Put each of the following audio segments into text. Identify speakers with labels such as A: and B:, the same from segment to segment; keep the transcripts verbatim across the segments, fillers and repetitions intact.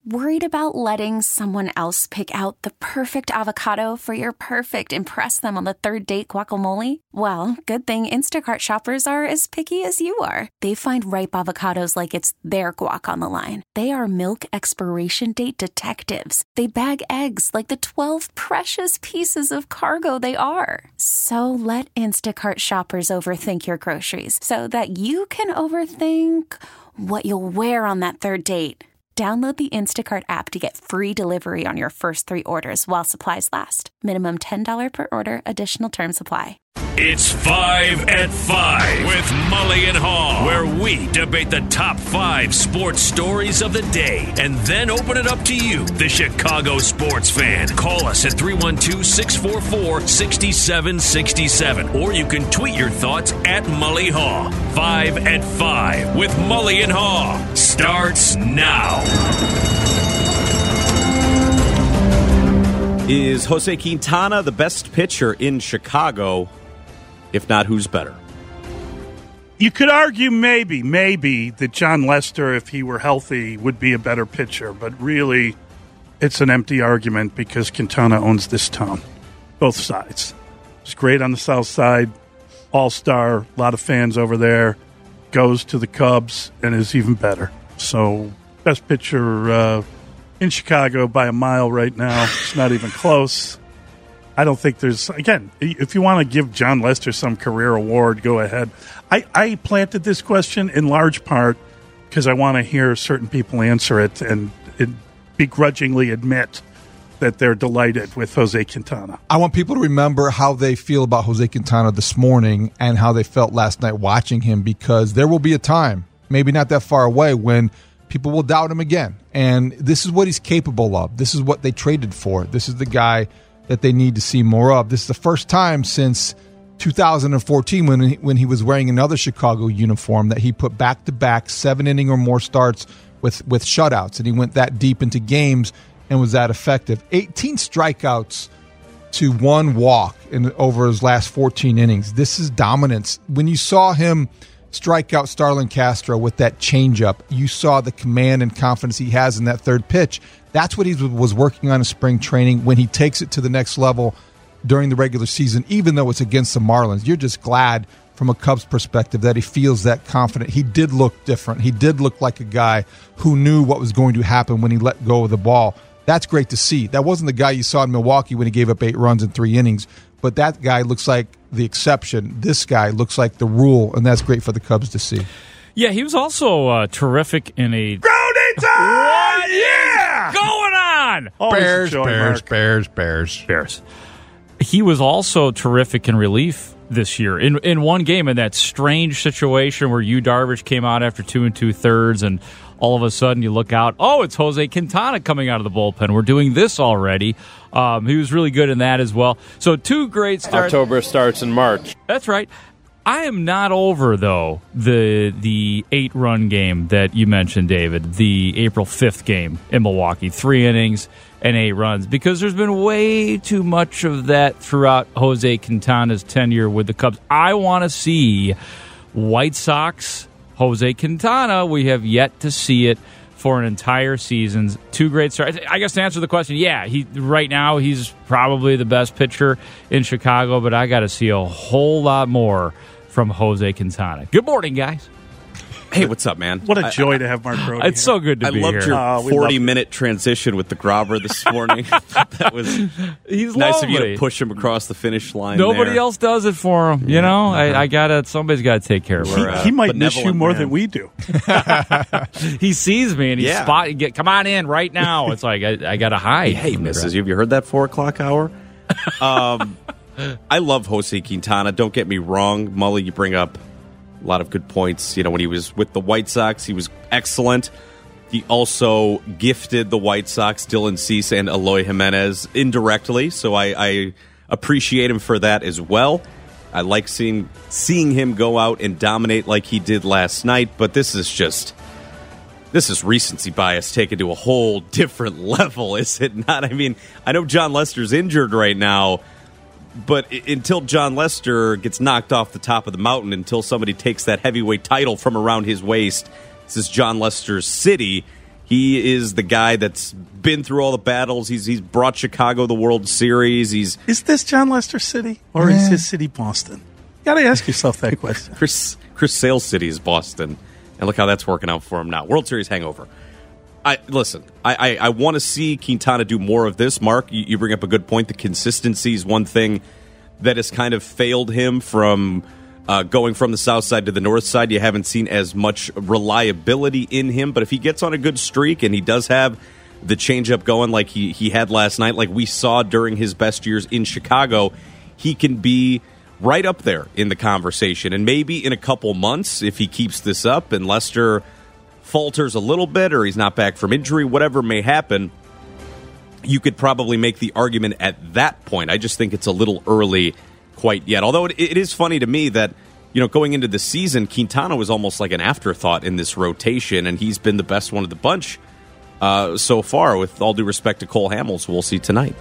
A: Worried about letting someone else pick out the perfect avocado for your perfect impress them on the third date guacamole? Well, good thing Instacart shoppers are as picky as you are. They find ripe avocados like it's their guac on the line. They are milk expiration date detectives. They bag eggs like the twelve precious pieces of cargo they are. So let Instacart shoppers overthink your groceries so that you can overthink what you'll wear on that third date. Download the Instacart app to get free delivery on your first three orders while supplies last. Minimum ten dollars per order. Additional terms apply.
B: It's Five at Five with Mully and Haw, where we debate the top five sports stories of the day and then open it up to you, the Chicago sports fan. Call us at three one two, six four four, six seven six seven, or you can tweet your thoughts at Mully Haw. Five at Five with Mully and Haw starts now.
C: Is Jose Quintana the best pitcher in Chicago? If not, who's better?
D: You could argue maybe, maybe that John Lester, if he were healthy, would be a better pitcher. But really, it's an empty argument because Quintana owns this town, both sides. He's great on the south side, all-star, a lot of fans over there, goes to the Cubs, and is even better. So, best pitcher uh, in Chicago by a mile right now. It's not even close. I don't think there's, again, if you want to give John Lester some career award, go ahead. I, I planted this question in large part because I want to hear certain people answer it and, and begrudgingly admit that they're delighted with Jose Quintana.
E: I want people to remember how they feel about Jose Quintana this morning and how they felt last night watching him, because there will be a time, maybe not that far away, when people will doubt him again. And this is what he's capable of. This is what they traded for. This is the guy that they need to see more of. This is the first time since two thousand fourteen when he, when he was wearing another Chicago uniform that he put back-to-back seven-inning or more starts with, with shutouts, and he went that deep into games and was that effective. eighteen strikeouts to one walk in over his last fourteen innings. This is dominance. When you saw him strike out Starlin Castro with that changeup, you saw the command and confidence he has in that third pitch. That's what he was working on in spring training. When he takes it to the next level during the regular season, even though it's against the Marlins, you're just glad from a Cubs perspective that he feels that confident. He did look different. He did look like a guy who knew what was going to happen when he let go of the ball. That's great to see. That wasn't the guy you saw in Milwaukee when he gave up eight runs in three innings, but that guy looks like the exception. This guy looks like the rule, and that's great for the Cubs to see.
F: Yeah, he was also uh, terrific in a...
D: Grounding time! What yeah!
F: is going on?
D: Always
E: Bears,
D: joy,
E: Bears,
D: Mark.
E: Bears, Bears,
F: Bears. He was also terrific in relief this year. In in one game, in that strange situation where Yu Darvish came out after two and two-thirds, and all of a sudden you look out, oh, it's Jose Quintana coming out of the bullpen. We're doing this already. Um, he was really good in that as well. So two great starts.
G: October starts in March.
F: That's right. I am not over, though, the the eight-run game that you mentioned, David, the April fifth game in Milwaukee, three innings and eight runs, because there's been way too much of that throughout Jose Quintana's tenure with the Cubs. I want to see White Sox, Jose Quintana. We have yet to see it for an entire season. Two great starts. I guess to answer the question, yeah, he right now he's probably the best pitcher in Chicago, but I got to see a whole lot more from Jose Quintana. Good morning, guys.
C: Hey, what's up, man?
D: What a joy I, to have Mark Brody
F: It's
D: here.
F: so good to
C: I
F: be
C: loved
F: here.
C: your
D: Uh, we
C: forty-minute transition with the Grobber this morning. That was
F: He's
C: nice
F: lovely.
C: of you to push him across the finish line.
F: Nobody
C: there.
F: else does it for him. You know, I, I gotta. Somebody's got to take care of
D: He,
F: it.
C: uh,
D: he might miss you
C: benevolent
D: more
C: man.
D: than we do.
F: He sees me and he's
C: Yeah.
F: spot. He get, come on in right now. It's like I, I gotta hide.
C: Hey, missus, have you heard that four o'clock hour? um, I love Jose Quintana. Don't get me wrong. Mully, you bring up a lot of good points. You know, when he was with the White Sox, he was excellent. He also gifted the White Sox Dylan Cease and Eloy Jimenez indirectly, so I, I appreciate him for that as well. I like seeing seeing him go out and dominate like he did last night, but this is just... This is recency bias taken to a whole different level, is it not? I mean, I know John Lester's injured right now, but I- until John Lester gets knocked off the top of the mountain, until somebody takes that heavyweight title from around his waist, this is John Lester's city, He is the guy that's been through all the battles. He's he's brought Chicago the World Series. He's
D: Is this John Lester City or
E: Yeah.
D: is his city Boston? You got to ask yourself that question.
C: Chris Chris Sale's city is Boston, and look how that's working out for him now. World Series hangover. I listen. I I, I want to see Quintana do more of this. Mark, you, you bring up a good point. The consistency is one thing that has kind of failed him from uh, going from the south side to the north side. You haven't seen as much reliability in him, but if he gets on a good streak and he does have the changeup going like he, he had last night, like we saw during his best years in Chicago, he can be right up there in the conversation. And maybe in a couple months, if he keeps this up and Lester falters a little bit or he's not back from injury, whatever may happen, you could probably make the argument at that point. I just think it's a little early quite yet. Although it, it is funny to me that, you know, going into the season, Quintana was almost like an afterthought in this rotation, and he's been the best one of the bunch uh, so far, with all due respect to Cole Hamels, who we'll see tonight.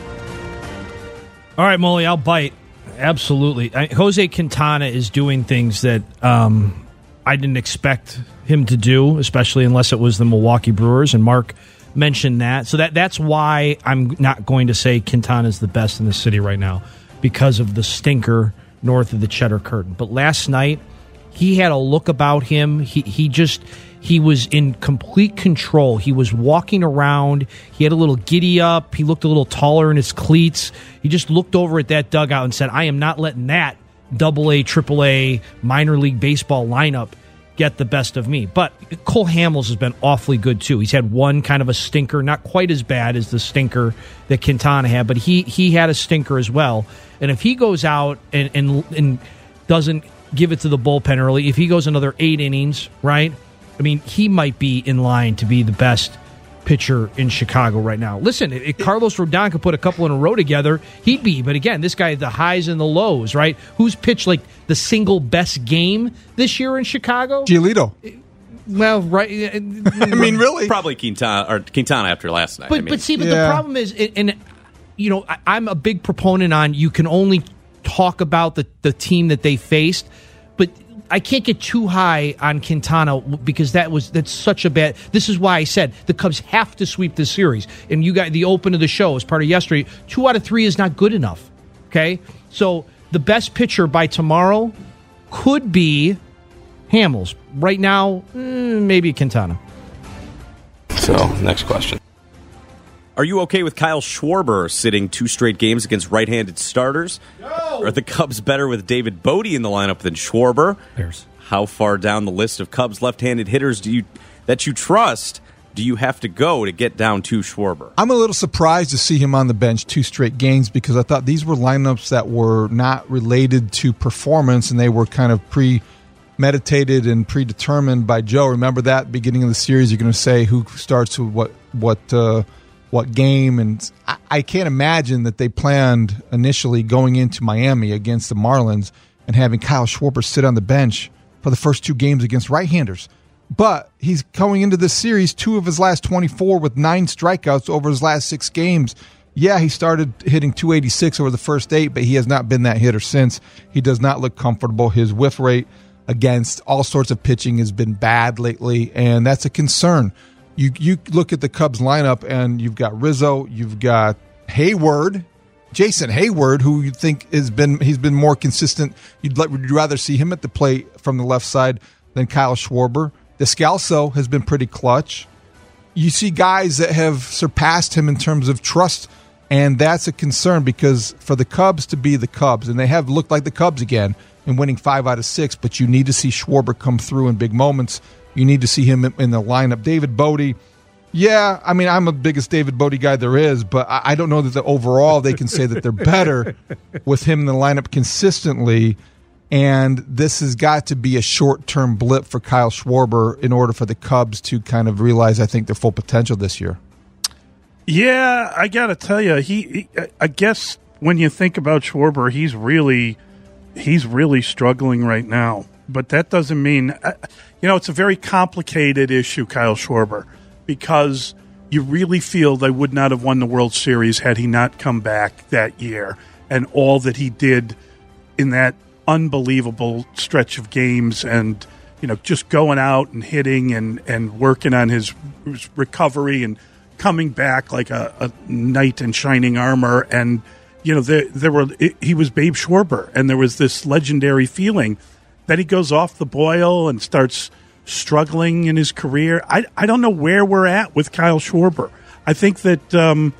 G: All right, Molly, I'll bite. Absolutely. I, Jose Quintana is doing things that um, I didn't expect him to do, especially unless it was the Milwaukee Brewers, and Mark mentioned that. So that that's why I'm not going to say Quintana is the best in the city right now, because of the stinker north of the Cheddar Curtain. But last night, he had a look about him. He he just he was in complete control. He was walking around. He had a little giddy up. He looked a little taller in his cleats. He just looked over at that dugout and said, "I am not letting that double A, triple A minor league baseball lineup get the best of me." But Cole Hamels has been awfully good too. He's had one kind of a stinker, not quite as bad as the stinker that Quintana had, but he he had a stinker as well. And if he goes out and and, and doesn't give it to the bullpen early, if he goes another eight innings, right? I mean, he might be in line to be the best pitcher in Chicago right now. Listen, if Carlos Rodon could put a couple in a row together, he'd be. But again, this guy had the highs and the lows, right? Who's pitched like the single best game this year in Chicago?
E: Giolito.
G: Well, right.
E: I mean, really?
C: Probably Quintana or Quintana after last night.
G: But
C: I mean.
G: but see, but
E: Yeah.
G: the problem is, and, and you know, I, I'm a big proponent on you can only talk about the the team that they faced, but I can't get too high on Quintana because that was that's such a bad. This is why I said the Cubs have to sweep this series. And you got the open of the show as part of yesterday. Two out of three is not good enough. Okay, so the best pitcher by tomorrow could be Hamels. Right now, mm, maybe Quintana.
C: So, next question. Are you okay with Kyle Schwarber sitting two straight games against right-handed starters? No! Are the Cubs better with David Bote in the lineup than Schwarber?
G: Bears.
C: How far down the list of Cubs left-handed hitters do you that you trust do you have to go to get down to Schwarber?
E: I'm a little surprised to see him on the bench two straight games because I thought these were lineups that were not related to performance and they were kind of premeditated and predetermined by Joe. Remember that beginning of the series, you're going to say who starts with what what uh, what game, and I, I can't imagine that they planned initially going into Miami against the Marlins and having Kyle Schwarber sit on the bench for the first two games against right-handers. But he's going into this series, two of his last twenty-four with nine strikeouts over his last six games. Yeah, he started hitting two eighty-six over the first eight, but he has not been that hitter since. He does not look comfortable. His whiff rate against all sorts of pitching has been bad lately, and that's a concern. You you look at the Cubs lineup, and you've got Rizzo, you've got Hayward, Jason Hayward, who you think has been he's been more consistent. You'd, let, would you rather see him at the plate from the left side than Kyle Schwarber? Descalso has been pretty clutch. You see guys that have surpassed him in terms of trust, and that's a concern because for the Cubs to be the Cubs, and they have looked like the Cubs again in winning five out of six, but you need to see Schwarber come through in big moments. You need to see him in the lineup. David Bote, yeah, I mean, I'm the biggest David Bote guy there is, but I don't know that the overall they can say that they're better with him in the lineup consistently. And this has got to be a short-term blip for Kyle Schwarber in order for the Cubs to kind of realize, I think, their full potential this year.
D: Yeah, I got to tell you, he, he. I guess when you think about Schwarber, he's really, he's really struggling right now. But that doesn't mean, you know, it's a very complicated issue, Kyle Schwarber, because you really feel they would not have won the World Series had he not come back that year and all that he did in that unbelievable stretch of games and you know, just going out and hitting and, and working on his, his recovery and coming back like a, a knight in shining armor. And, you know, there, there were it, he was Babe Schwarber, and there was this legendary feeling that he goes off the boil and starts struggling in his career. I, I don't know where we're at with Kyle Schwarber. I think that um,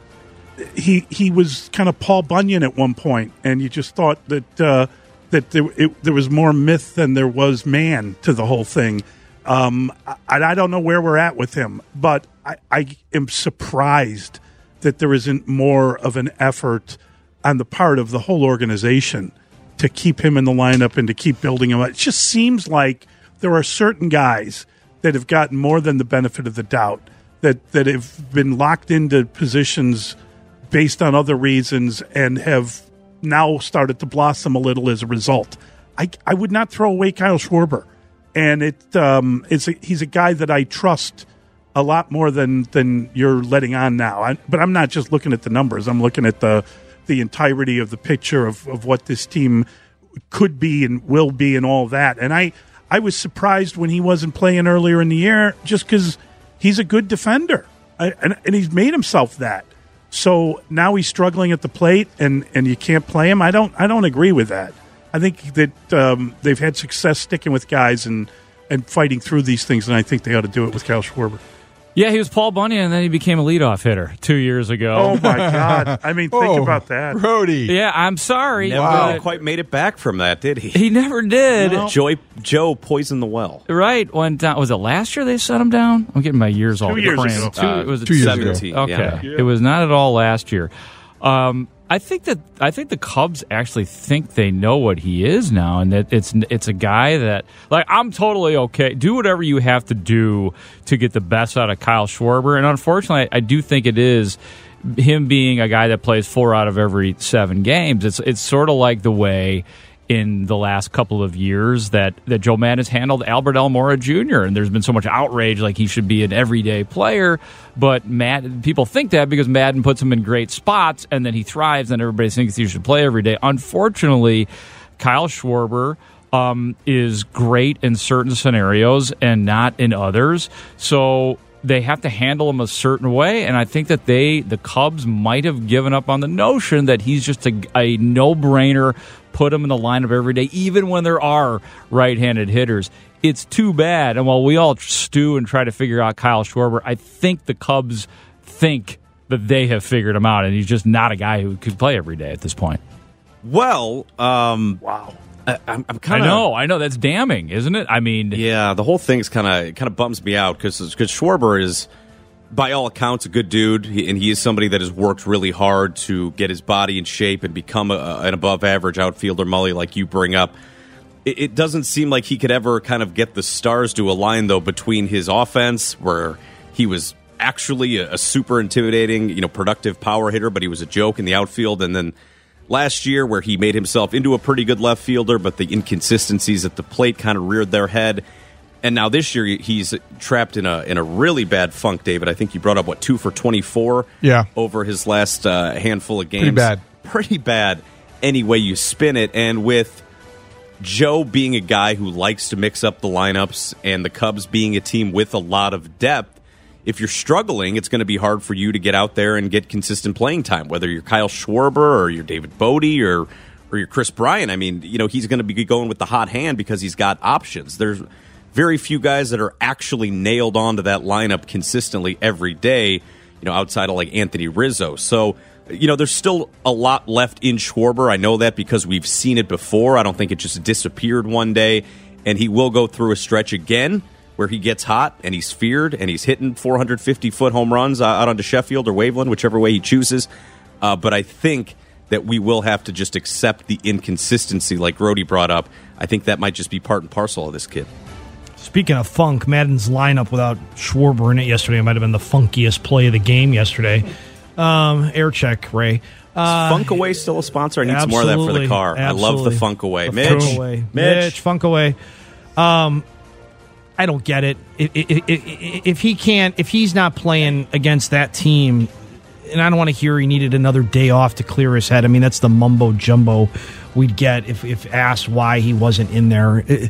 D: he he was kind of Paul Bunyan at one point, and you just thought that uh, that there, it, there was more myth than there was man to the whole thing. Um, I, I don't know where we're at with him, but I, I am surprised that there isn't more of an effort on the part of the whole organization to keep him in the lineup and to keep building him up. It just seems like there are certain guys that have gotten more than the benefit of the doubt, that, that have been locked into positions based on other reasons and have now started to blossom a little as a result. I, I would not throw away Kyle Schwarber. And it um, it's a, he's a guy that I trust a lot more than, than you're letting on now. I, but I'm not just looking at the numbers. I'm looking at the the entirety of the picture of, of what this team could be and will be and all that. And I, I was surprised when he wasn't playing earlier in the year just because he's a good defender. I, and, and he's made himself that. So now he's struggling at the plate and, and you can't play him. I don't I don't agree with that. I think that um, they've had success sticking with guys and, and fighting through these things, and I think they ought to do it with Kyle Schwarber.
F: Yeah, he was Paul Bunyan, and then he became a leadoff hitter two years ago.
D: Oh, my God. I mean, think
E: oh,
D: about that.
E: Brody.
F: Yeah, I'm sorry.
C: Never
E: Wow.
C: quite made it back from that, did he?
F: He never did.
D: No.
C: Joy, Joe poisoned the well.
F: Right. When down, was it last year they set him down? I'm getting my years all
D: Two years
F: crammed.
D: ago.
F: Two,
C: Uh,
F: it was
E: two years ago.
C: seventeen,
F: Okay.
C: yeah.
D: Yeah.
F: It was not at all last year. Um, I think that I think the Cubs actually think they know what he is now, and that it's it's a guy that, like, I'm totally okay. Do whatever you have to do to get the best out of Kyle Schwarber, and unfortunately, I do think it is him being a guy that plays four out of every seven games. It's it's sort of like the way in the last couple of years that, that Joe Maddon has handled Albert Almora Junior And there's been so much outrage like he should be an everyday player, but Maddon, people think that because Maddon puts him in great spots and then he thrives and everybody thinks he should play every day. Unfortunately, Kyle Schwarber um, is great in certain scenarios and not in others. So they have to handle him a certain way, and I think that they, the Cubs, might have given up on the notion that he's just a, a no-brainer, put him in the lineup every day, even when there are right-handed hitters. It's too bad, and while we all stew and try to figure out Kyle Schwarber, I think the Cubs think that they have figured him out, and he's just not a guy who could play every day at this point.
C: Well, um,
D: Wow.
C: I, I'm, I'm
F: I
C: kind of
F: know, I know, that's damning, isn't it? I mean,
C: Yeah, the whole thing's kind of kind of bums me out because because Schwarber is, by all accounts, a good dude, he, and he is somebody that has worked really hard to get his body in shape and become a, an above-average outfielder, Mully, like you bring up. It, it doesn't seem like he could ever kind of get the stars to align, though, between his offense, where he was actually a, a super intimidating, you know, productive power hitter, but he was a joke in the outfield, and then last year, where he made himself into a pretty good left fielder, but the inconsistencies at the plate kind of reared their head. And now this year, he's trapped in a in a really bad funk, David. I think you brought up, what, two for twenty-four
E: Yeah.
C: over his last uh, handful of games.
E: Pretty bad.
C: Pretty bad any way you spin it. And with Joe being a guy who likes to mix up the lineups and the Cubs being a team with a lot of depth, if you're struggling, it's going to be hard for you to get out there and get consistent playing time, whether you're Kyle Schwarber or you're David Bodie or or you're Chris Bryant. I mean, you know, he's going to be going with the hot hand because he's got options. There's very few guys that are actually nailed onto that lineup consistently every day, you know, outside of like Anthony Rizzo. So, you know, there's still a lot left in Schwarber. I know that because we've seen it before. I don't think it just disappeared one day, and he will go through a stretch again where he gets hot and he's feared and he's hitting four hundred fifty foot home runs uh, out onto Sheffield or Waveland, whichever way he chooses. Uh, but I think that we will have to just accept the inconsistency like Grody brought up. I think that might just be part and parcel of this kid.
G: Speaking of funk, Madden's lineup without Schwarber in it yesterday might have been the funkiest play of the game yesterday. Um, air check, Ray. Uh,
C: Is Funk Away still a sponsor? I need some more of that for the car.
G: Absolutely.
C: I love the Funk Away.
G: The
C: Mitch,
G: Funk Away.
C: Mitch.
G: Mitch, Funk Away. Um, I don't get it. If, if, if, if he can't, if he's not playing against that team, and I don't want to hear he needed another day off to clear his head. I mean, that's the mumbo jumbo we'd get if, if asked why he wasn't in there. It,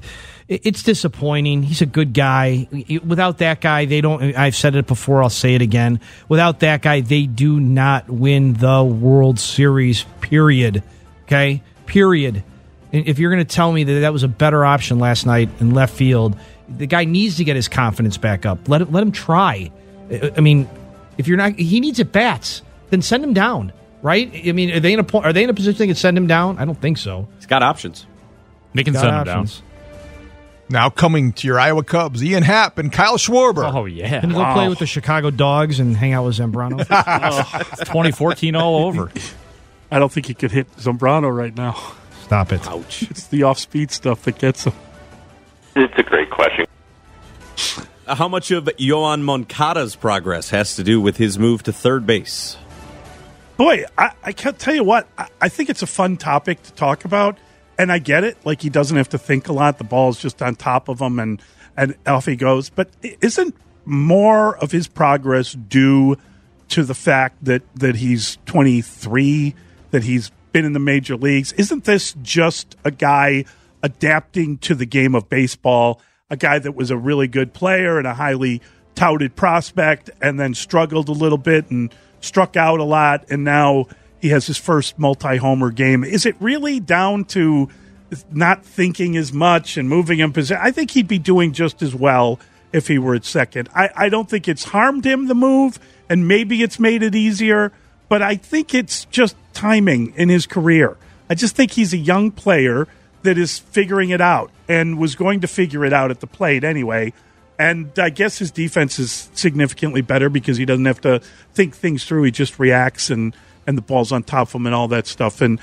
G: it's disappointing. He's a good guy. Without that guy, they don't. I've said it before. I'll say it again. Without that guy, they do not win the World Series. Period. Okay. Period. And if you're going to tell me that that was a better option last night in left field, the guy needs to get his confidence back up. Let it, let him try. I mean, if you're not, he needs at bats. Then send him down. Right? I mean, are they in a po- are they in a position they can send him down? I don't think so.
C: He's got options.
F: They can
G: Got
F: send
G: options.
F: him down.
E: Now coming to your Iowa Cubs, Ian Happ and Kyle Schwarber.
F: Oh, yeah.
G: Can he go play with the Chicago Dogs and hang out with Zambrano?
F: It's twenty fourteen all over.
D: I don't think he could hit Zambrano right now.
G: Stop it.
C: Ouch.
D: It's the off-speed stuff that gets him.
H: It's a great question.
C: How much of Yoan Moncada's progress has to do with his move to third base?
D: Boy, I, I can't tell you what. I, I think it's a fun topic to talk about, and I get it. Like, he doesn't have to think a lot. The ball's just on top of him, and, and off he goes. But isn't more of his progress due to the fact that, that he's twenty-three, that he's been in the major leagues? Isn't this just a guy adapting to the game of baseball, a guy that was a really good player and a highly touted prospect and then struggled a little bit and struck out a lot, and now he has his first multi-homer game? Is it really down to not thinking as much and moving him? I think he'd be doing just as well if he were at second. I, I don't think it's harmed him, the move, and maybe it's made it easier, but I think it's just timing in his career. I just think he's a young player that is figuring it out and was going to figure it out at the plate anyway. And I guess his defense is significantly better because he doesn't have to think things through. He just reacts, and, and the ball's on top of him and all that stuff. And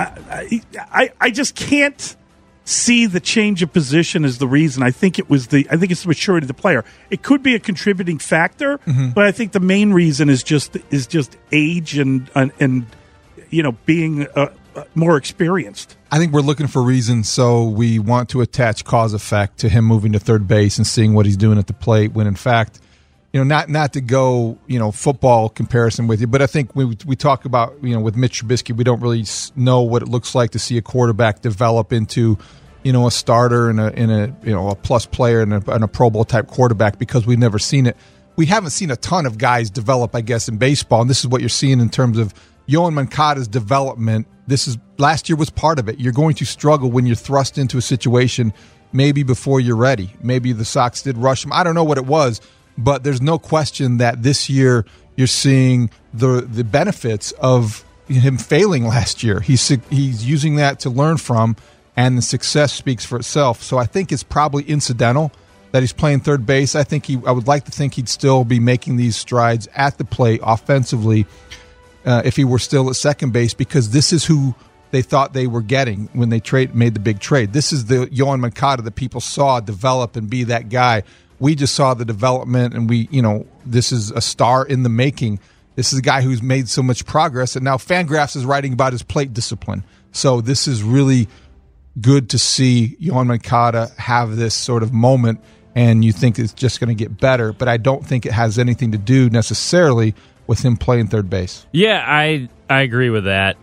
D: I, I, I just can't see the change of position as the reason. I think it was the I think it's the maturity of the player. It could be a contributing factor, mm-hmm. but I think the main reason is just is just age and and, and you know being uh, more experienced.
E: I think we're looking for reasons, so we want to attach cause effect to him moving to third base and seeing what he's doing at the plate. When in fact, you know, not not to go, you know, football comparison with you, but I think we we talk about, you know, with Mitch Trubisky, we don't really know what it looks like to see a quarterback develop into, you know, a starter and a in a you know a plus player and a, and a Pro Bowl type quarterback because we've never seen it. We haven't seen a ton of guys develop, I guess, in baseball, and this is what you're seeing in terms of Yoan Moncada's development. This is last year was part of it. You're going to struggle when you're thrust into a situation maybe before you're ready. Maybe the Sox did rush him. I don't know what it was, but there's no question that this year you're seeing the the benefits of him failing last year. He's he's using that to learn from, and the success speaks for itself. So I think it's probably incidental that he's playing third base. I think he I would like to think he'd still be making these strides at the plate offensively Uh, if he were still at second base, because this is who they thought they were getting when they trade made the big trade. This is the Yoan Moncada that people saw develop and be that guy. We just saw the development, and we, you know, this is a star in the making. This is a guy who's made so much progress, and now Fangraphs is writing about his plate discipline. So this is really good to see Yoan Moncada have this sort of moment, and you think it's just going to get better. But I don't think it has anything to do necessarily with him playing third base.
F: Yeah, I I agree with that.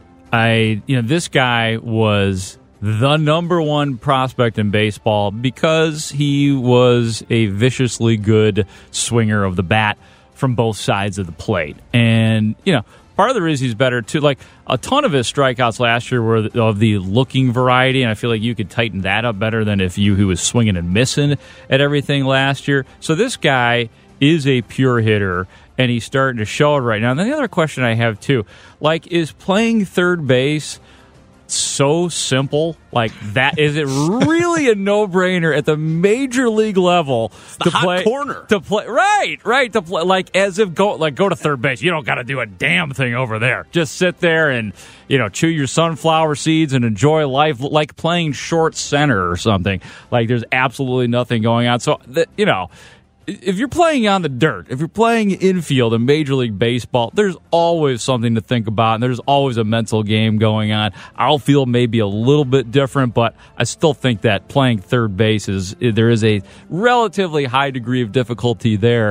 F: I you know this guy was the number one prospect in baseball because he was a viciously good swinger of the bat from both sides of the plate. And you know, part of the reason he's better too, like a ton of his strikeouts last year were of the looking variety, and I feel like you could tighten that up better than if you who was swinging and missing at everything last year. So this guy is a pure hitter, and he's starting to show it right now. And then the other question I have, too, like, is playing third base so simple? Like, that is it really a no-brainer at the major league level
C: the
F: to
C: hot
F: play
C: corner
F: to play right, right to play like as if go like go to third base. You don't got to do a damn thing over there. Just sit there and you know chew your sunflower seeds and enjoy life, like playing short center or something. Like, there's absolutely nothing going on. So that you know. If you're playing on the dirt, if you're playing infield in Major League Baseball, there's always something to think about, and there's always a mental game going on. Outfield may be a little bit different, but I still think that playing third base is there is a relatively high degree of difficulty there.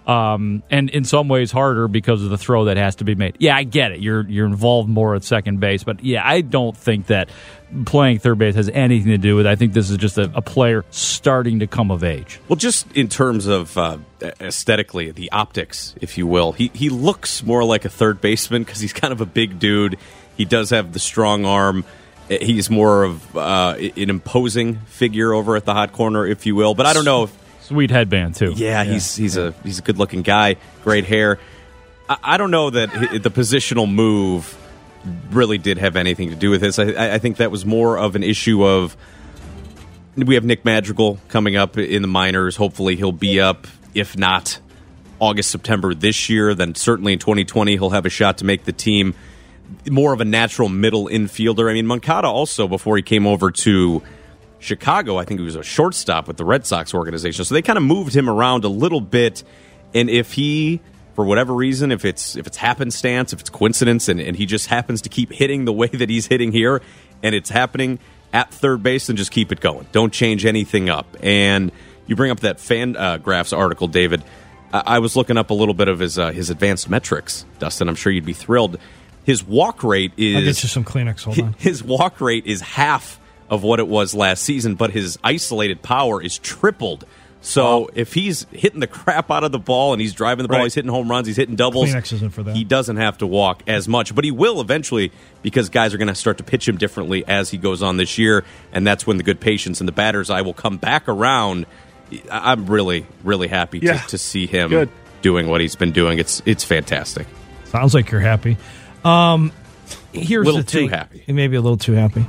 F: Um, and in some ways harder because of the throw that has to be made. Yeah, I get it. You're you're involved more at second base, but yeah, I don't think that playing third base has anything to do with it. I think this is just a, a player starting to come of age.
C: Well, just in terms of uh, aesthetically, the optics, if you will, he he looks more like a third baseman because he's kind of a big dude. He does have the strong arm. He's more of uh, an imposing figure over at the hot corner, if you will. But I don't know if
F: sweet headband too.
C: Yeah, yeah. he's he's a he's a good looking guy, great hair. I, I don't know that the positional move really did have anything to do with this. I, I think that was more of an issue of we have Nick Madrigal coming up in the minors. Hopefully, he'll be up. If not August, September this year, then certainly in twenty twenty he'll have a shot to make the team. More of a natural middle infielder. I mean, Moncada also, before he came over to Chicago, I think he was a shortstop with the Red Sox organization. So they kind of moved him around a little bit. And if he, for whatever reason, if it's if it's happenstance, if it's coincidence, and, and he just happens to keep hitting the way that he's hitting here, and it's happening at third base, then just keep it going. Don't change anything up. And you bring up that Fangraphs article, David. I, I was looking up a little bit of his uh, his advanced metrics, Dustin. I'm sure you'd be thrilled. His walk rate is...
G: I'll get you some Kleenex, hold on.
C: His walk rate is half of what it was last season, but his isolated power is tripled. So wow. If he's hitting the crap out of the ball and he's driving the ball, right. He's hitting home runs, he's hitting doubles,
G: Kleenex isn't for that.
C: He doesn't have to walk as much. But he will eventually because guys are going to start to pitch him differently as he goes on this year, and that's when the good patience and the batter's eye will come back around. I'm really, really happy
D: yeah.
C: to, to see him
D: good.
C: doing what he's been doing. It's it's fantastic.
G: Sounds like you're happy. Um, here's
C: a little
G: the thing.
C: too happy.
G: Maybe a little too happy.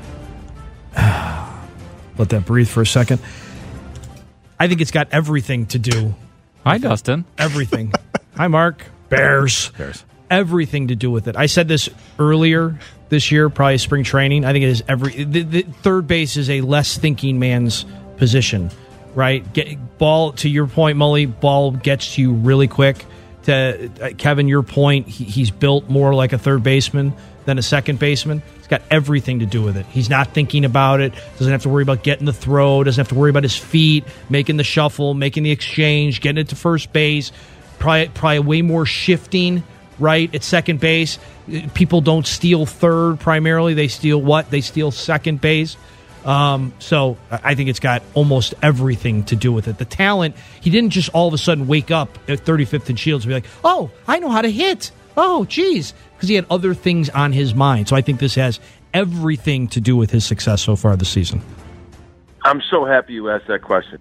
G: Let that breathe for a second. I think it's got everything to do.
F: Hi, Dustin.
G: Everything. Hi, Mark. Bears.
F: Bears.
G: Everything to do with it. I said this earlier this year, probably spring training. I think it is every. The, the third base is a less thinking man's position, right? Get ball to your point, Mully. Ball gets to you really quick. To uh, Kevin, your point, he, he's built more like a third baseman than a second baseman. It's got everything to do with it. He's not thinking about it. Doesn't have to worry about getting the throw. Doesn't have to worry about his feet, making the shuffle, making the exchange, getting it to first base. Probably, probably way more shifting, right, at second base. People don't steal third primarily. They steal what? They steal second base. Um, so I think it's got almost everything to do with it. The talent, he didn't just all of a sudden wake up at thirty-fifth and Shields and be like, oh, I know how to hit. Oh, geez. Because he had other things on his mind. So I think this has everything to do with his success so far this season.
I: I'm so happy you asked that question.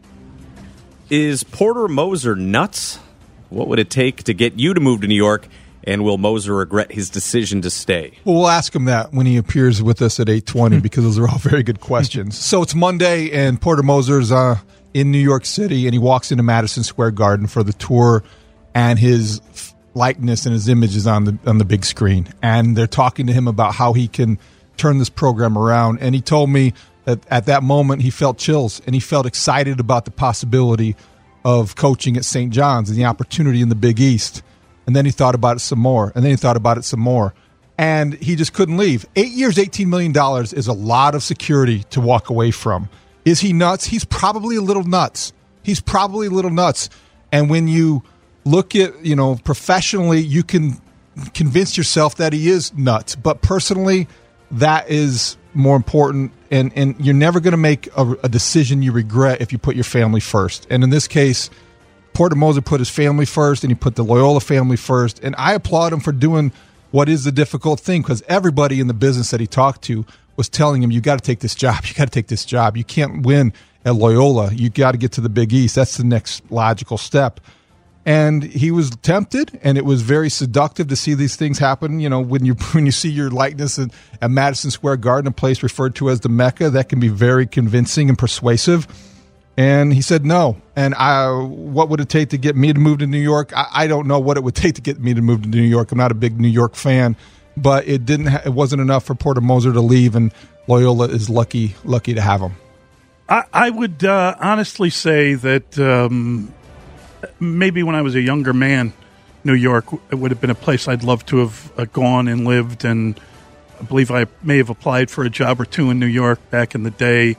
C: Is Porter Moser nuts? What would it take to get you to move to New York? And will Moser regret his decision to stay?
E: Well, we'll ask him that when he appears with us at eight twenty because those are all very good questions. So it's Monday, and Porter Moser's uh, in New York City, and he walks into Madison Square Garden for the tour, and his likeness and his image is on the on the big screen. And they're talking to him about how he can turn this program around. And he told me that at that moment he felt chills, and he felt excited about the possibility of coaching at Saint John's and the opportunity in the Big East. And then he thought about it some more. And then he thought about it some more. And he just couldn't leave. Eight years, eighteen million dollars is a lot of security to walk away from. Is he nuts? He's probably a little nuts. He's probably a little nuts. And when you look at, you know, professionally, you can convince yourself that he is nuts. But personally, that is more important. And, and you're never going to make a, a decision you regret if you put your family first. And in this case, Porter Moser put his family first, and he put the Loyola family first. And I applaud him for doing what is the difficult thing, because everybody in the business that he talked to was telling him, you got to take this job. You got to take this job. You can't win at Loyola. You got to get to the Big East. That's the next logical step. And he was tempted, and it was very seductive to see these things happen. You know, when you when you see your likeness at, at Madison Square Garden, a place referred to as the Mecca, that can be very convincing and persuasive. And he said no. And I, what would it take to get me to move to New York? I, I don't know what it would take to get me to move to New York. I'm not a big New York fan, but it didn't. Ha- it wasn't enough for Porter Moser to leave, and Loyola is lucky, lucky to have him.
D: I, I would uh, honestly say that um, maybe when I was a younger man, New York it would have been a place I'd love to have uh, gone and lived. And I believe I may have applied for a job or two in New York back in the day.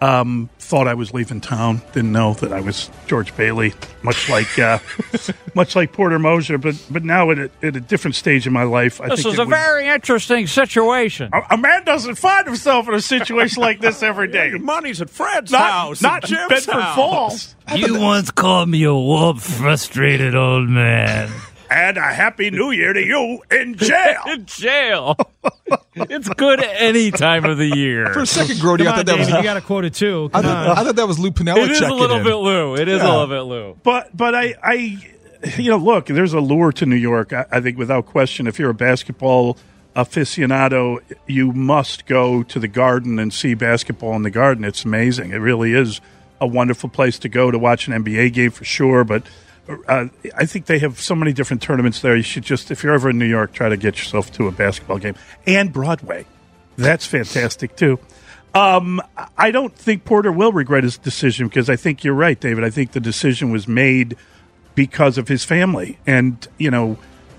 D: Um, thought I was leaving town. Didn't know that I was George Bailey, much like uh, much like Porter Moser. But but now at a, at a different stage in my life, I
F: this
D: think
F: is
D: it
F: a
D: would-
F: very interesting situation.
D: A, a man doesn't find himself in a situation like this every day.
C: Your money's at Fred's
D: Not,
C: house.
D: not
C: at Jim's
D: Bedford
C: house.
D: Falls.
F: You once called me a whoop, frustrated old man.
D: And a happy New Year to you in jail.
F: In jail. It's good any time of the year.
E: For a second, Grody,
G: Come
E: I
G: on,
E: thought that was
G: Davey, you got to quote it too.
E: I
G: Come
E: thought,
G: on.
E: I thought that was Lou Pinella
F: It is a
E: checking
F: little
E: in.
F: bit Lou. It is
E: Yeah.
F: a little bit Lou.
D: But but I, I you know, look, there's a lure to New York. I, I think without question, if you're a basketball aficionado, you must go to the Garden and see basketball in the Garden. It's amazing. It really is a wonderful place to go to watch an N B A game for sure. But uh, I think they have so many different tournaments there. You should just, if you're ever in New York, try to get yourself to a basketball game. And Broadway. That's fantastic, too. Um, I don't think Porter will regret his decision because I think you're right, David. I think the decision was made because of his family. And, you know,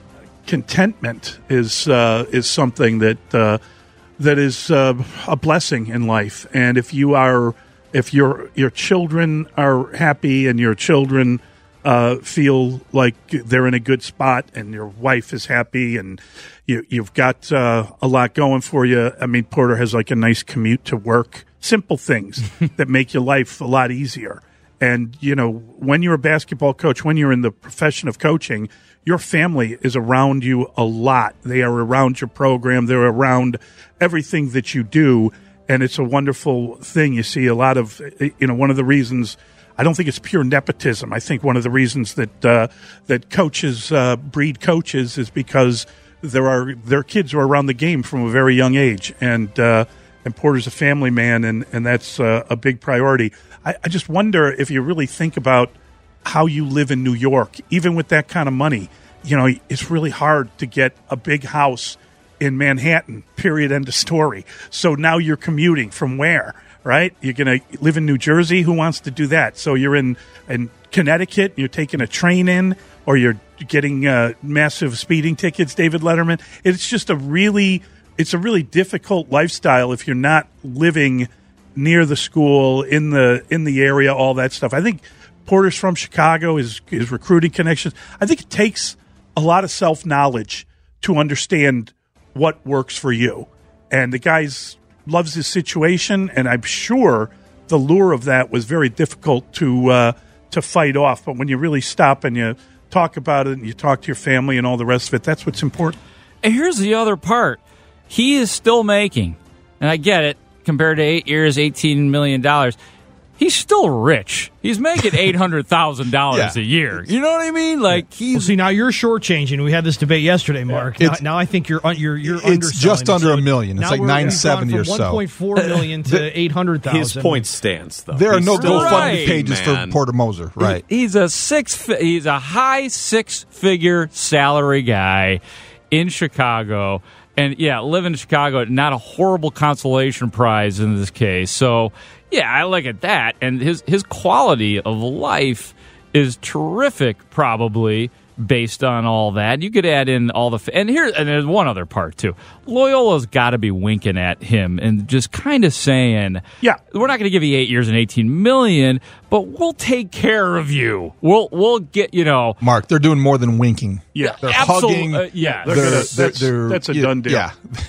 D: contentment is uh, is something that uh, that is uh, a blessing in life. And if you are, if your your children are happy and your children uh, feel like they're in a good spot and your wife is happy and you, you've got uh, a lot going for you. I mean, Porter has like a nice commute to work, simple things that make your life a lot easier. And, you know, when you're a basketball coach, when you're in the profession of coaching, your family is around you a lot. They are around your program. They're around everything that you do. And it's a wonderful thing. You see a lot of, you know, one of the reasons, I don't think it's pure nepotism. I think one of the reasons that uh, that coaches uh, breed coaches is because there are their kids are around the game from a very young age. And, uh, and Porter's a family man, and, and that's uh, a big priority. I, I just wonder if you really think about how you live in New York, even with that kind of money. You know, it's really hard to get a big house in Manhattan, period, end of story. So now you're commuting from where, right? You're going to live in New Jersey. Who wants to do that? So you're in, in Connecticut, you're taking a train in, or you're getting uh, massive speeding tickets, David Letterman. It's just a really, it's a really difficult lifestyle if you're not living near the school, in the in the area, all that stuff. I think Porter's from Chicago, his, his recruiting connections. I think it takes a lot of self-knowledge to understand what works for you. And the guy loves his situation, and I'm sure the lure of that was very difficult to uh, to fight off. But when you really stop and you talk about it and you talk to your family and all the rest of it, that's what's important.
F: And here's the other part. He is still making, and I get it, compared to eight years, eighteen million dollars. He's still rich. He's making eight hundred thousand dollars
E: Yeah.
F: a year. You know what I mean? Like he's
G: Well, see, now you're shortchanging. We had this debate yesterday, Mark. Now,
E: It's-
G: now I think you're un- you're you're
E: It's
G: underselling
E: just
G: it.
E: under
G: So
E: a million. It's
G: now
E: like
G: we're-
E: nine
G: we've gone
E: seventy
G: from
E: or so.
G: one point four million to eight hundred thousand.
C: His point stands, though.
E: There are
C: He's
E: no
C: still
E: GoFundMe
F: right,
E: pages
C: man.
E: for Porter Moser, right?
F: He's a six. fi- He's a high six figure salary guy in Chicago, and yeah, living in Chicago, not a horrible consolation prize in this case. So yeah, I look at that, and his his quality of life is terrific, probably based on all that. You could add in all the and here and there's one other part too. Loyola's got to be winking at him and just kind of saying,
D: Yeah.
F: we're not going to give you eight years and eighteen million, but we'll take care of you. We'll we'll get you know.
E: Mark, they're doing more than winking.
D: Yeah.
E: They're
F: Absolute-
E: hugging.
F: uh, yeah.
D: They're
E: They're-
D: gonna-
E: they're-
D: that's,
E: they're-
D: that's a
E: yeah,
D: done deal.
E: Yeah.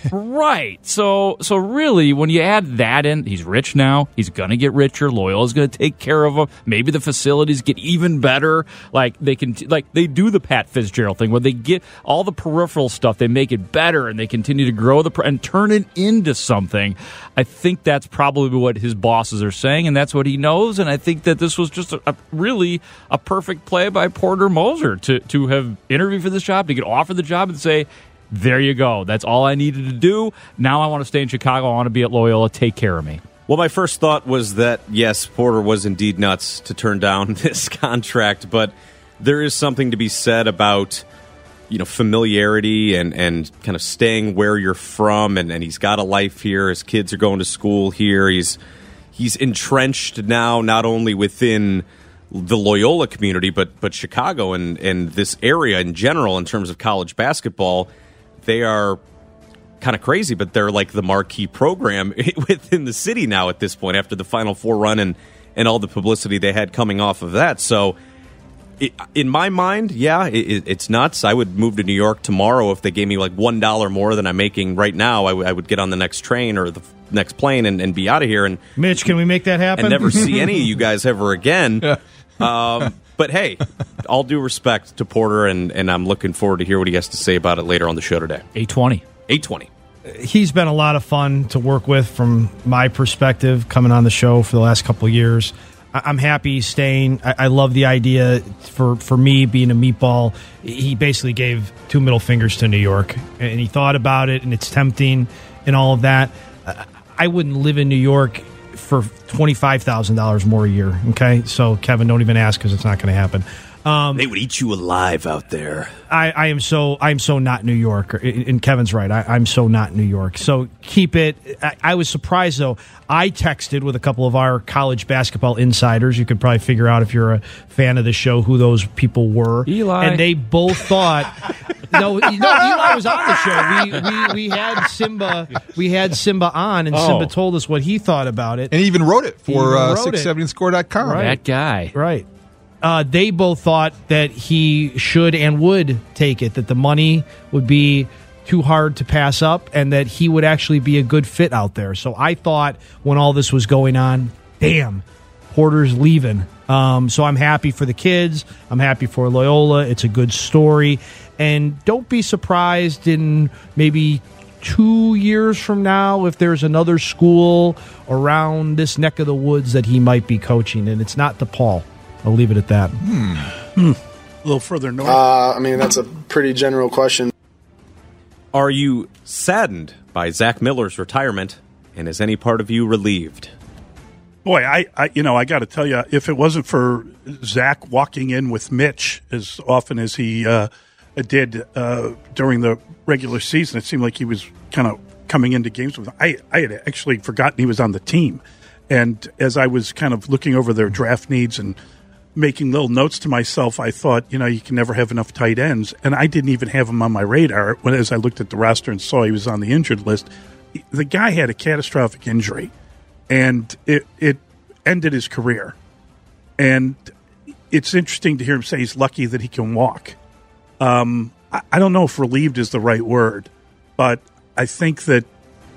F: Right. So so really, when you add that in, he's rich now. He's going to get richer. Loyola's going to take care of him. Maybe the facilities get even better. Like they can, like they do the Pat Fitzgerald thing, where they get all the peripheral stuff, they make it better, and they continue to grow the and turn it into something. I think that's probably what his bosses are saying, and that's what he knows. And I think that this was just a, a really a perfect play by Porter Moser to to have interviewed for this job, to get offered the job, and say, there you go. That's all I needed to do. Now I want to stay in Chicago. I want to be at Loyola. Take care of me.
C: Well, my first thought was that, yes, Porter was indeed nuts to turn down this contract, but there is something to be said about, you know, familiarity and, and kind of staying where you're from, and, and he's got a life here. His kids are going to school here. He's he's entrenched now, not only within the Loyola community, but but Chicago and, and this area in general in terms of college basketball. They are kind of crazy, but they're like the marquee program within the city now at this point after the Final Four run and, and all the publicity they had coming off of that. So it, in my mind, yeah, it, it's nuts. I would move to New York tomorrow if they gave me like one dollar more than I'm making right now. I, w- I would get on the next train or the f- next plane and, and be out of here. And
G: Mitch, can we make that happen?
C: And never see any of you guys ever again. Um, but hey, all due respect to Porter, and, and I'm looking forward to hear what he has to say about it later on the show today.
F: eight twenty
C: eight twenty
G: He's been a lot of fun to work with from my perspective, coming on the show for the last couple of years. I'm happy he's staying. I love the idea for, for me being a meatball. He basically gave two middle fingers to New York, and he thought about it, and it's tempting and all of that. I wouldn't live in New York for twenty-five thousand dollars more a year, okay? So, Kevin, don't even ask because it's not going to happen. Um,
C: they would eat you alive out there.
G: I, I am so I'm so not New York. And Kevin's right. I, I'm so not New York. So keep it. I, I was surprised, though. I texted with a couple of our college basketball insiders. You could probably figure out if you're a fan of the show who those people were.
F: Eli.
G: And they both thought... no, no, Eli was on the show. We, we we had Simba we had Simba on, and oh. Simba told us what he thought about it.
E: And he even wrote it for uh, six seventy score dot com.
G: Right.
F: That guy.
G: Right. Uh, they both thought that he should and would take it, that the money would be too hard to pass up, and that he would actually be a good fit out there. So I thought when all this was going on, damn, Porter's leaving. Um, so I'm happy for the kids. I'm happy for Loyola. It's a good story. And don't be surprised in maybe two years from now if there's another school around this neck of the woods that he might be coaching, and it's not DePaul. I'll leave it at that.
D: Hmm. Hmm. A little further north.
J: Uh, I mean, that's a pretty general question.
C: Are you saddened by Zach Miller's retirement, and is any part of you relieved?
D: Boy, I, I you know, I got to tell you, if it wasn't for Zach walking in with Mitch as often as he uh, did uh, during the regular season, it seemed like he was kind of coming into games with. I, I had actually forgotten he was on the team, and as I was kind of looking over their draft needs and making little notes to myself, I thought, you know, you can never have enough tight ends. And I didn't even have him on my radar when, as I looked at the roster and saw he was on the injured list. The guy had a catastrophic injury, and it, it ended his career. And it's interesting to hear him say he's lucky that he can walk. Um, I, I don't know if relieved is the right word, but I think that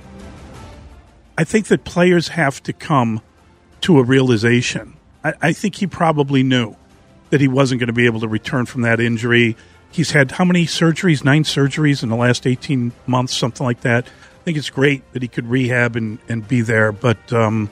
D: I think that players have to come to a realization. I think he probably knew that he wasn't going to be able to return from that injury. He's had how many surgeries? Nine surgeries in the last eighteen months, something like that. I think it's great that he could rehab and, and be there, but um,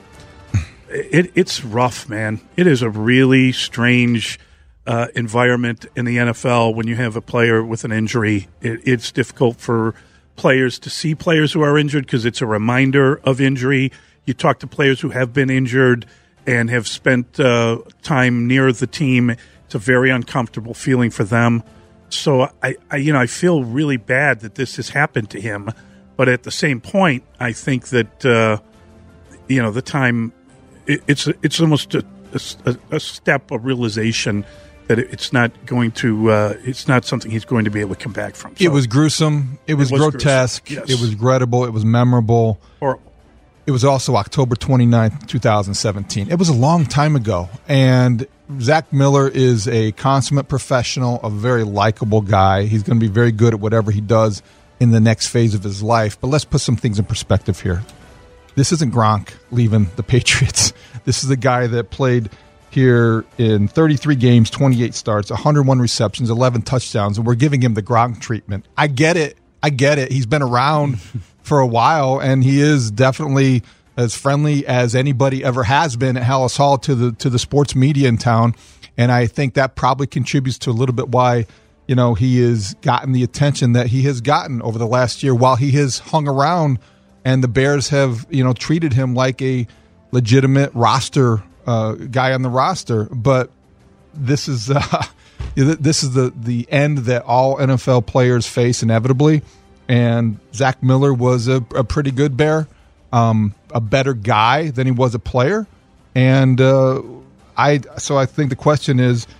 D: it, it's rough, man. It is a really strange uh, environment in the N F L when you have a player with an injury. It, it's difficult for players to see players who are injured because it's a reminder of injury. You talk to players who have been injured and have spent uh, time near the team. It's a very uncomfortable feeling for them. So I, I, you know, I feel really bad that this has happened to him. But at the same point, I think that uh, you know the time it, it's it's almost a, a, a step of realization that it's not going to uh, it's not something he's going to be able to come back from. So,
E: it was gruesome. It was,
D: it was
E: grotesque.
D: Yes.
E: It was regrettable. It was memorable.
D: Horrible.
E: It was also October twenty-ninth, twenty seventeen. It was a long time ago. And Zach Miller is a consummate professional, a very likable guy. He's going to be very good at whatever he does in the next phase of his life. But let's put some things in perspective here. This isn't Gronk leaving the Patriots. This is a guy that played here in thirty-three games, twenty-eight starts, one hundred one receptions, eleven touchdowns, and we're giving him the Gronk treatment. I get it. I get it. He's been around for a while, and he is definitely as friendly as anybody ever has been at Hallis Hall to the to the sports media in town. And I think that probably contributes to a little bit why, you know, he has gotten the attention that he has gotten over the last year while he has hung around, and the Bears have, you know, treated him like a legitimate roster uh, guy on the roster. But this is uh, this is the the end that all N F L players face inevitably. And Zach Miller was a, a pretty good Bear, um, a better guy than he was a player. And uh, I so I think the question is,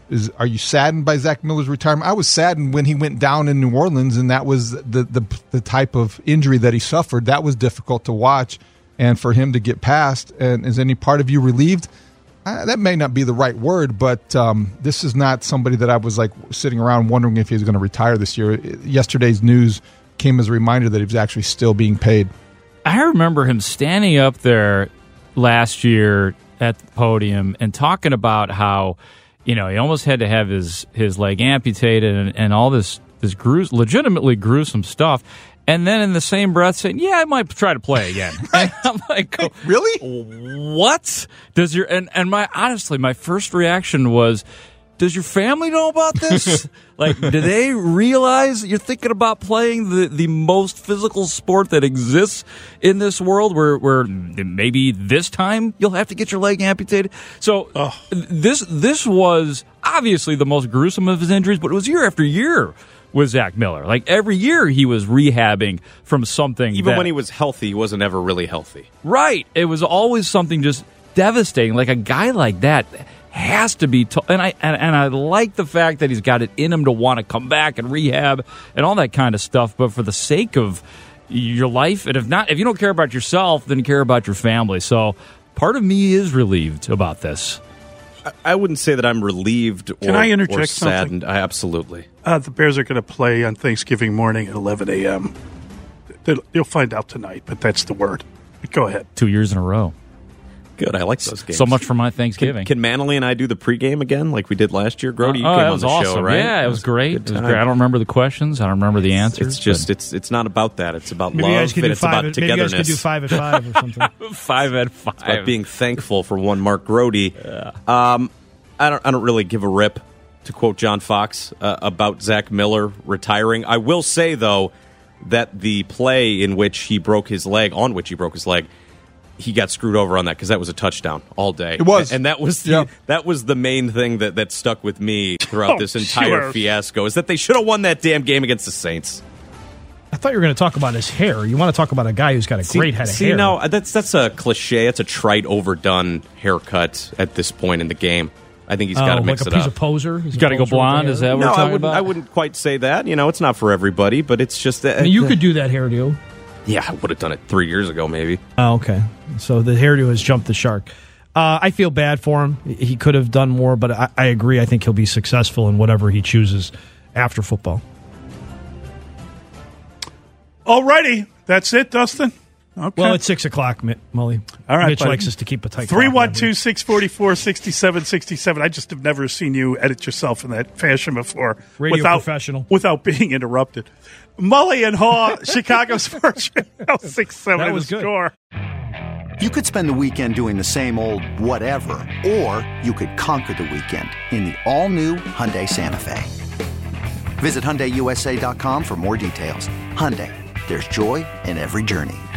E: is are you saddened by Zach Miller's retirement? I was saddened when he went down in New Orleans, and that was the the, the type of injury that he suffered. That was difficult to watch, and for him to get past. And is any part of you relieved? Uh, that may not be the right word, but um, this is not somebody that I was like sitting around wondering if he was going to retire this year. Yesterday's news came as a reminder that he was actually still being paid.
F: I remember him standing up there last year at the podium and talking about how, you know, he almost had to have his, his leg amputated and, and all this, this grues- legitimately gruesome stuff. And then in the same breath saying, yeah, I might try to play again.
E: Right.
F: I'm like,
E: really?
F: What? Does your and, and my honestly, my first reaction was, does your family know about this? Like, do they realize that you're thinking about playing the, the most physical sport that exists in this world where, where maybe this time you'll have to get your leg amputated? So oh. this this was obviously the most gruesome of his injuries, but it was year after year with Zach Miller. Like, every year he was rehabbing from something.
C: Even
F: that,
C: when he was healthy, he wasn't ever really healthy.
F: Right. It was always something just devastating. Like, a guy like that has to be t- and I and, and I like the fact that he's got it in him to want to come back and rehab and all that kind of stuff, but for the sake of your life, and if not if you don't care about yourself, then care about your family. So part of me is relieved about this.
C: I wouldn't say that I'm relieved or,
D: Can I interject
C: or saddened. I, absolutely.
D: Uh, the Bears are going to play on Thanksgiving morning at eleven a.m. You'll find out tonight, but that's the word. Go ahead.
F: Two years in a row.
C: Good. I like those games.
F: So much for my Thanksgiving.
C: Can, can Manley and I do the pregame again like we did last year? Grody, you
F: uh, oh,
C: came
F: that was
C: on the
F: awesome.
C: show, right?
F: Yeah, it was great. It was
C: time.
F: great. I don't remember the questions. I don't remember the answers.
C: It's just it's it's not about that. It's about
G: maybe
C: love.
G: You guys could
C: and
G: do
C: it's
G: five
C: about
G: at,
C: togetherness.
G: Maybe you guys could do five at five or something.
F: Five at five.
C: It's about being thankful for one Mark Grody. Yeah. Um, I don't I don't really give a rip, to quote John Fox, uh, about Zach Miller retiring. I will say though that the play in which he broke his leg, on which he broke his leg, he got screwed over on that because that was a touchdown all day.
E: It was,
C: and that was the,
E: yeah.
C: that was the main thing that, that stuck with me throughout
D: oh,
C: this entire
D: sure.
C: fiasco is that they should have won that damn game against the Saints.
G: I thought you were going to talk about his hair. You want to talk about a guy who's got a
C: see,
G: great head of
C: see,
G: hair.
C: no, that's that's a cliche. It's a trite, overdone haircut at this point in the game. I think he's got to
G: oh,
C: mix
G: like
C: it
G: a piece
C: up.
G: of poser. He's
F: got to go blonde. Is that what
C: no,
F: we're talking
C: I wouldn't,
F: about?
C: I wouldn't quite say that. You know, it's not for everybody, but it's just that.
G: I mean, you could do that hairdo.
C: Yeah, I would have done it three years ago, maybe.
G: Oh, okay. So the hairdo has jumped the shark. Uh, I feel bad for him. He could have done more, but I, I agree. I think he'll be successful in whatever he chooses after football.
D: All righty. That's it, Dustin? Okay.
G: Well, it's six o'clock, Mully.
D: All right,
G: Mitch
D: buddy.
G: likes us to keep a tight
D: three one two, six four four, six seven six seven. I just have never seen you edit yourself in that fashion before.
G: Radio
D: without,
G: professional.
D: Without being interrupted. Mully and Haw, Chicago Sports Radio, six seven
G: That
D: the
G: was good.
D: score.
K: You could spend the weekend doing the same old whatever, or you could conquer the weekend in the all-new Hyundai Santa Fe. Visit Hyundai U S A dot com for more details. Hyundai, there's joy in every journey.